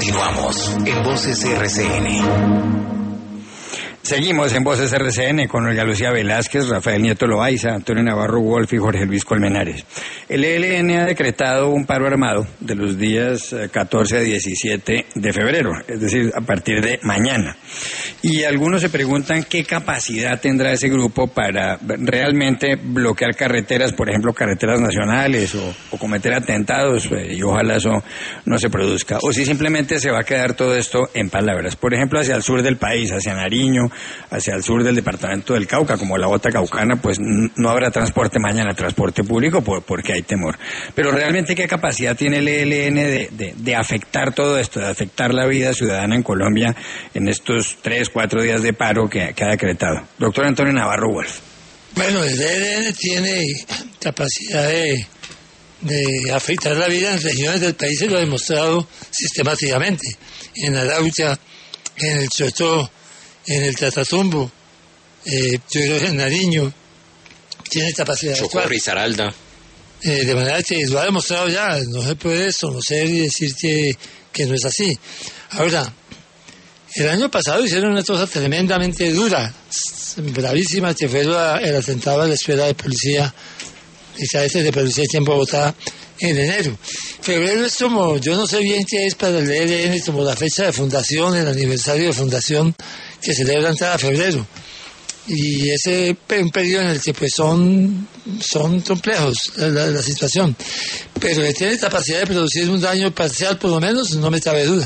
Continuamos en Voces RCN. Seguimos en Voces RCN con Olga Lucía Velázquez, Rafael Nieto Loaiza, Antonio Navarro Wolf y Jorge Luis Colmenares. El ELN ha decretado un paro armado de los días 14 a 17 de febrero, es decir, a partir de mañana. Y algunos se preguntan qué capacidad tendrá ese grupo para realmente bloquear carreteras, por ejemplo, carreteras nacionales o cometer atentados, y ojalá eso no se produzca. O si simplemente se va a quedar todo esto en palabras. Por ejemplo, hacia el sur del país, hacia Nariño, hacia el sur del departamento del Cauca, como la Bota Caucana, pues no habrá transporte mañana, transporte público, porque hay temor. Pero realmente, ¿qué capacidad tiene el ELN de afectar todo esto, de afectar la vida ciudadana en Colombia en estos 3-4 días de paro que ha decretado? Doctor Antonio Navarro Wolf. Bueno, el ELN tiene capacidad de afectar la vida en regiones del país, y lo ha demostrado sistemáticamente. En Arauca, en el Chocó, en el Catatumbo, yo creo que en Nariño tiene capacidad de actuar. Chocó, Risaralda. De manera que lo ha demostrado ya, no se puede desconocer y decir que no es así. Ahora, el año pasado hicieron una cosa tremendamente dura, bravísima, que fue el atentado a la escuela de policía, de policía aquí en Bogotá, en enero. Febrero es como, yo no sé bien qué es para el ELN, como la fecha de fundación, el aniversario de fundación que celebran cada febrero. Y ese un periodo en el que pues son complejos la situación. Pero que tiene capacidad de producir un daño parcial, por lo menos, no me cabe duda.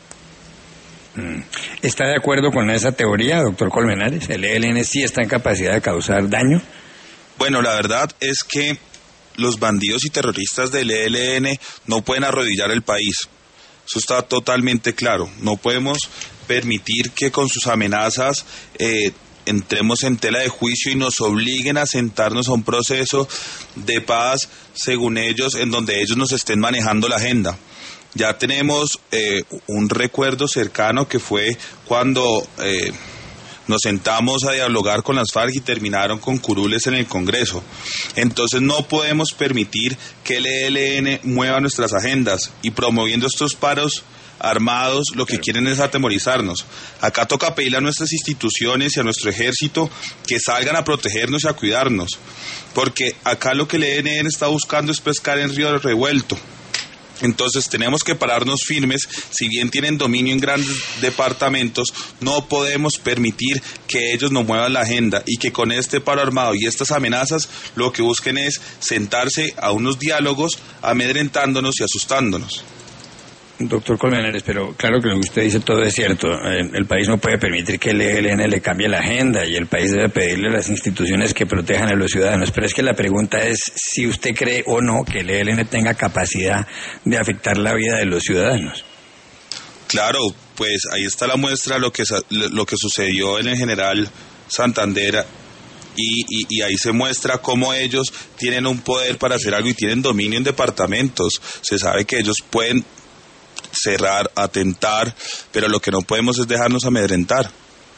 ¿Está de acuerdo con esa teoría, doctor Colmenares? ¿El ELN sí está en capacidad de causar daño? Bueno, la verdad es que los bandidos y terroristas del ELN no pueden arrodillar el país. Eso está totalmente claro. No podemos permitir que con sus amenazas entremos en tela de juicio y nos obliguen a sentarnos a un proceso de paz, según ellos, en donde ellos nos estén manejando la agenda. Ya tenemos un recuerdo cercano que fue cuando nos sentamos a dialogar con las FARC y terminaron con curules en el Congreso. Entonces no podemos permitir que el ELN mueva nuestras agendas, y promoviendo estos paros armados lo que quieren es atemorizarnos. Acá toca pedirle a nuestras instituciones y a nuestro ejército que salgan a protegernos y a cuidarnos, porque acá lo que el ELN está buscando es pescar en río revuelto. Entonces tenemos que pararnos firmes. Si bien tienen dominio en grandes departamentos, no podemos permitir que ellos nos muevan la agenda, y que con este paro armado y estas amenazas lo que busquen es sentarse a unos diálogos amedrentándonos y asustándonos. Doctor Colmenares, pero claro que lo que usted dice todo es cierto. El país no puede permitir que el ELN le cambie la agenda, y el país debe pedirle a las instituciones que protejan a los ciudadanos. Pero es que la pregunta es si usted cree o no que el ELN tenga capacidad de afectar la vida de los ciudadanos. Claro, pues ahí está la muestra, lo que sucedió en el General Santander. Y ahí se muestra cómo ellos tienen un poder para hacer algo y tienen dominio en departamentos. Se sabe que ellos pueden cerrar, atentar, pero lo que no podemos es dejarnos amedrentar.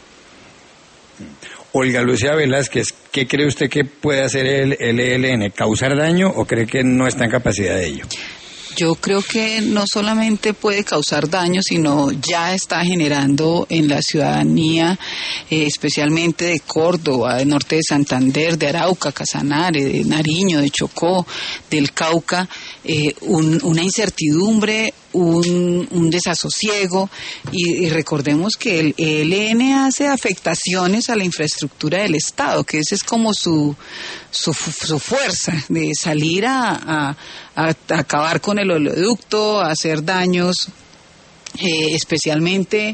Olga Lucía Velázquez, ¿qué cree usted que puede hacer el ELN? ¿Causar daño o cree que no está en capacidad de ello? Yo creo que no solamente puede causar daño, sino ya está generando en la ciudadanía, especialmente de Córdoba, del norte de Santander, de Arauca, Casanare, de Nariño, de Chocó, del Cauca, una incertidumbre, un desasosiego, y recordemos que el ELN hace afectaciones a la infraestructura del Estado, que esa es como su fuerza de salir a acabar con el oleoducto, a hacer daños, especialmente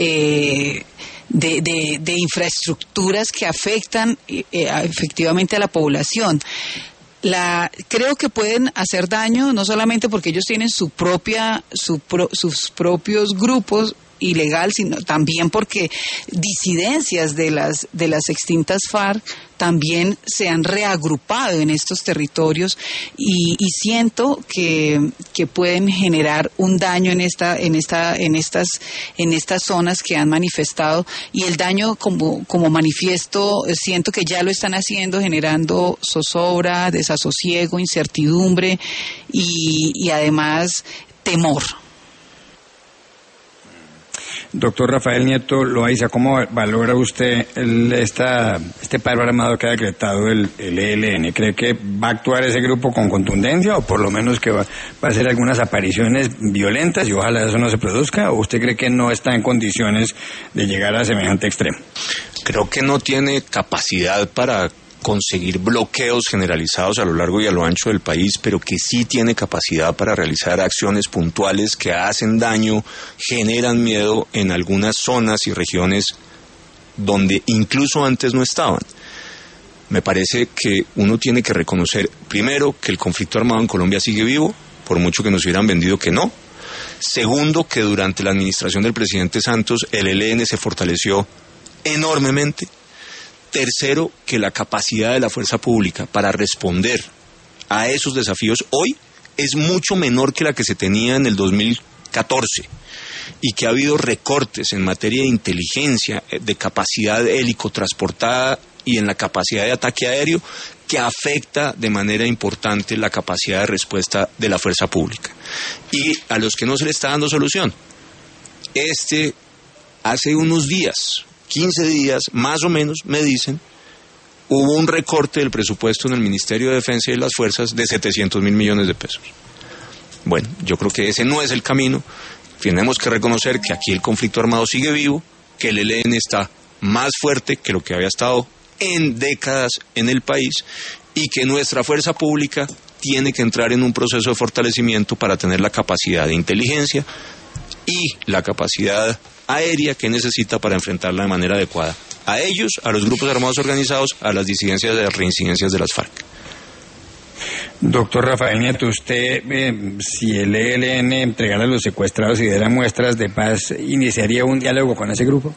de infraestructuras que afectan efectivamente a la población. Creo que pueden hacer daño no solamente porque ellos tienen sus propios grupos ilegal, sino también porque disidencias de las extintas FARC también se han reagrupado en estos territorios, y siento que pueden generar un daño en estas zonas que han manifestado, y el daño como manifiesto siento que ya lo están haciendo, generando zozobra, desasosiego, incertidumbre y además temor. Doctor Rafael Nieto Loaiza, ¿cómo valora usted este paro armado que ha decretado el ELN? ¿Cree que va a actuar ese grupo con contundencia o por lo menos que va a hacer algunas apariciones violentas y ojalá eso no se produzca? ¿O usted cree que no está en condiciones de llegar a semejante extremo? Creo que no tiene capacidad para conseguir bloqueos generalizados a lo largo y a lo ancho del país, pero que sí tiene capacidad para realizar acciones puntuales que hacen daño, generan miedo en algunas zonas y regiones donde incluso antes no estaban. Me parece que uno tiene que reconocer, primero, que el conflicto armado en Colombia sigue vivo, por mucho que nos hubieran vendido que no. Segundo, que durante la administración del presidente Santos, el ELN se fortaleció enormemente. Tercero, que la capacidad de la fuerza pública para responder a esos desafíos hoy es mucho menor que la que se tenía en el 2014 y que ha habido recortes en materia de inteligencia, de capacidad helicotransportada y en la capacidad de ataque aéreo que afecta de manera importante la capacidad de respuesta de la fuerza pública. Y a los que no se le está dando solución, hace unos días, 15 días, más o menos, me dicen, hubo un recorte del presupuesto en el Ministerio de Defensa y de las Fuerzas de 700.000 millones de pesos. Bueno, yo creo que ese no es el camino. Tenemos que reconocer que aquí el conflicto armado sigue vivo, que el ELN está más fuerte que lo que había estado en décadas en el país y que nuestra fuerza pública tiene que entrar en un proceso de fortalecimiento para tener la capacidad de inteligencia y la capacidad aérea que necesita para enfrentarla de manera adecuada a ellos, a los grupos armados organizados, a las disidencias y reincidencias de las FARC. Doctor Rafael Nieto, usted, si el ELN entregara a los secuestrados y diera muestras de paz, ¿iniciaría un diálogo con ese grupo?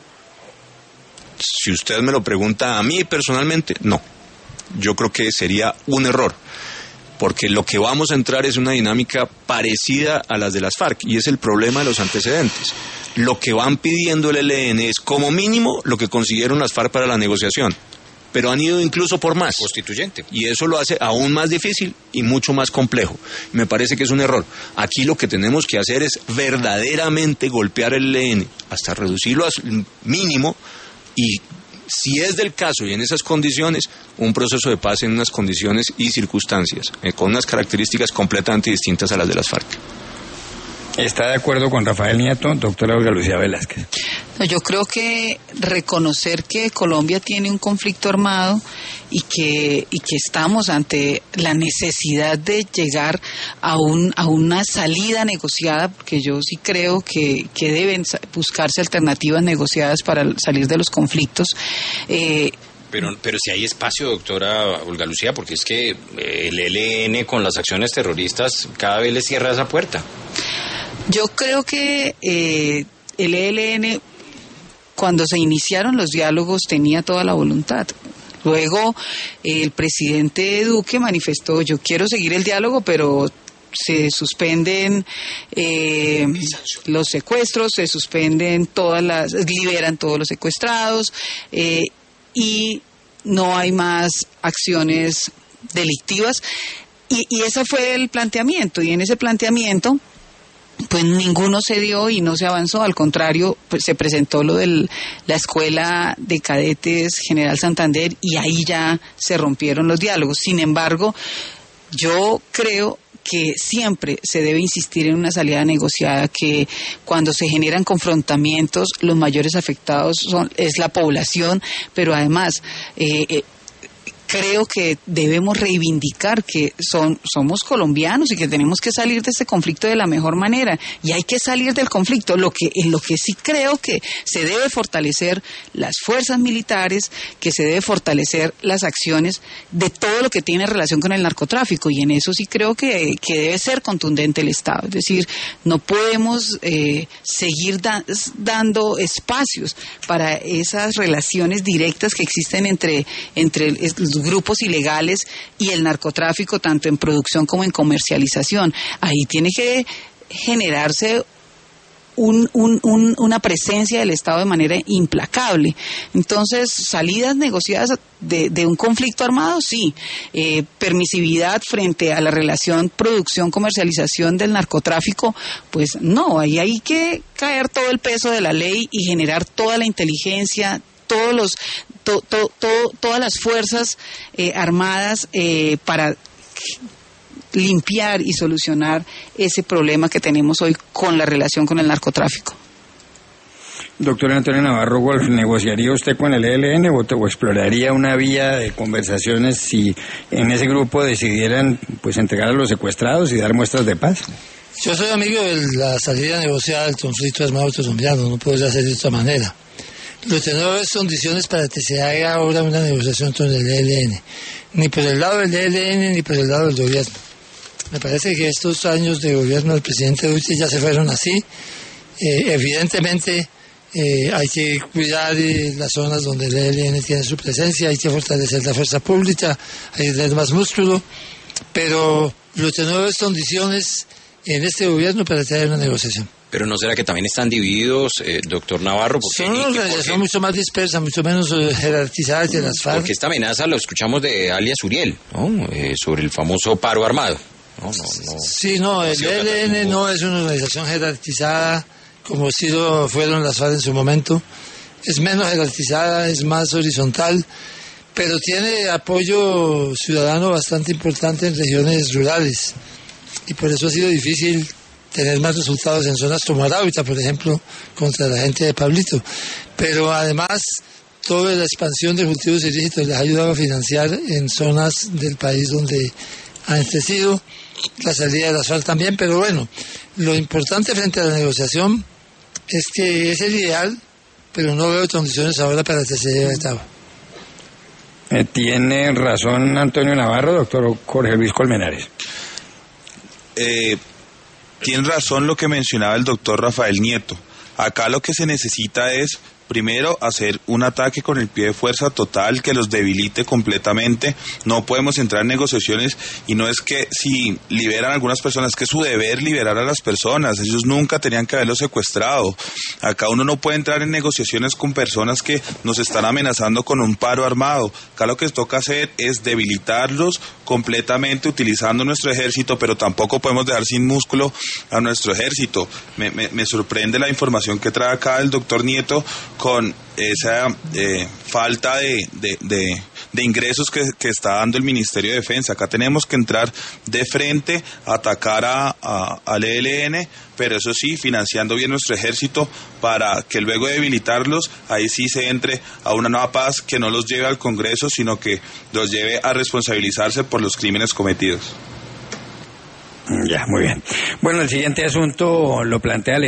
Si usted me lo pregunta a mí personalmente, no. Yo creo que sería un error, porque lo que vamos a entrar es una dinámica parecida a las de las FARC, y es el problema de los antecedentes. Lo que van pidiendo el ELN es como mínimo lo que consiguieron las FARC para la negociación, pero han ido incluso por más. Constituyente. Y eso lo hace aún más difícil y mucho más complejo. Me parece que es un error. Aquí lo que tenemos que hacer es verdaderamente golpear el ELN hasta reducirlo al mínimo y, si es del caso y en esas condiciones, un proceso de paz en unas condiciones y circunstancias, con unas características completamente distintas a las de las FARC. ¿Está de acuerdo con Rafael Nieto, doctora Olga Lucía Velázquez? No, yo creo que reconocer que Colombia tiene un conflicto armado y que estamos ante la necesidad de llegar a una salida negociada, porque yo sí creo que deben buscarse alternativas negociadas para salir de los conflictos. Pero si hay espacio, doctora Olga Lucía, porque es que el ELN con las acciones terroristas cada vez le cierra esa puerta. Yo creo que el ELN, cuando se iniciaron los diálogos, tenía toda la voluntad. Luego el presidente Duque manifestó: yo quiero seguir el diálogo, pero se suspenden los secuestros, se suspenden liberan todos los secuestrados y no hay más acciones delictivas. Y ese fue el planteamiento, y en ese planteamiento pues ninguno se dio y no se avanzó. Al contrario, pues se presentó lo de la Escuela de Cadetes General Santander y ahí ya se rompieron los diálogos. Sin embargo, yo creo que siempre se debe insistir en una salida negociada, que cuando se generan confrontamientos los mayores afectados es la población, pero además creo que debemos reivindicar que somos colombianos y que tenemos que salir de este conflicto de la mejor manera, y hay que salir del conflicto. En lo que sí creo que se debe fortalecer las fuerzas militares, que se debe fortalecer las acciones de todo lo que tiene relación con el narcotráfico, y en eso sí creo que debe ser contundente el Estado. Es decir, no podemos seguir dando espacios para esas relaciones directas que existen entre los grupos ilegales y el narcotráfico, tanto en producción como en comercialización. Ahí tiene que generarse una presencia del Estado de manera implacable. Entonces, salidas negociadas de un conflicto armado, sí. Permisividad frente a la relación producción-comercialización del narcotráfico, pues no, ahí hay que caer todo el peso de la ley y generar toda la inteligencia, todas las fuerzas armadas para limpiar y solucionar ese problema que tenemos hoy con la relación con el narcotráfico. Doctor Antonio Navarro Wolf, ¿negociaría usted con el ELN o exploraría una vía de conversaciones si en ese grupo decidieran pues entregar a los secuestrados y dar muestras de paz? Yo soy amigo de la salida negociada del conflicto armado colombiano, no puedo hacer de esta manera. Lo que no es condiciones para que se haga ahora una negociación con el ELN, ni por el lado del ELN ni por el lado del gobierno. Me parece que estos años de gobierno del presidente Duque ya se fueron así. Evidentemente hay que cuidar las zonas donde el ELN tiene su presencia, hay que fortalecer la fuerza pública, hay que tener más músculo, pero lo que no es condiciones en este gobierno para que haya una negociación. Pero ¿no será que también están divididos, doctor Navarro? Son una organización mucho más dispersa, mucho menos jerarquizada que las FARC. Porque esta amenaza lo escuchamos de alias Uriel, ¿no? Sobre el famoso paro armado. No. Sí, no, el ELN no es una organización jerarquizada como fueron las FARC en su momento. Es menos jerarquizada, es más horizontal, pero tiene apoyo ciudadano bastante importante en regiones rurales. Y por eso ha sido difícil tener más resultados en zonas como Arauca, por ejemplo, contra la gente de Pablito. Pero además, toda la expansión de cultivos ilícitos les ha ayudado a financiar en zonas del país donde han crecido, la salida de las FARC también. Pero bueno, lo importante frente a la negociación es que es el ideal, pero no veo condiciones ahora para que se lleve a cabo. Tiene razón Antonio Navarro, doctor Jorge Luis Colmenares. Tiene razón lo que mencionaba el doctor Rafael Nieto. Acá lo que se necesita es, primero, hacer un ataque con el pie de fuerza total que los debilite completamente. No podemos entrar en negociaciones, y no es que si liberan a algunas personas, es que es su deber liberar a las personas. Ellos nunca tenían que haberlos secuestrado. Acá uno no puede entrar en negociaciones con personas que nos están amenazando con un paro armado. Acá lo que toca hacer es debilitarlos completamente utilizando nuestro ejército, pero tampoco podemos dejar sin músculo a nuestro ejército. Me sorprende la información que trae acá el doctor Nieto con esa falta de ingresos que está dando el Ministerio de Defensa. Acá tenemos que entrar de frente, atacar al ELN, pero eso sí, financiando bien nuestro ejército para que luego de debilitarlos, ahí sí se entre a una nueva paz que no los lleve al Congreso, sino que los lleve a responsabilizarse por los crímenes cometidos. Ya, muy bien. Bueno, el siguiente asunto lo plantea